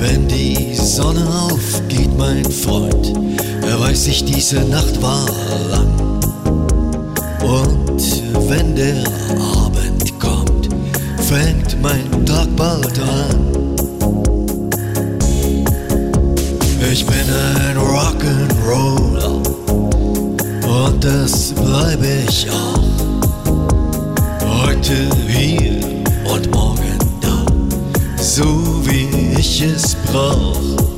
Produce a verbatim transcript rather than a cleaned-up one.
Wenn die Sonne aufgeht, mein Freund, weiß ich, diese Nacht war lang. Und wenn der Abend kommt, fängt mein Tag bald an. Ich bin ein Rock'n'Roller und das bleibe ich auch. Heute hier und morgen da, so wie ich es brauch.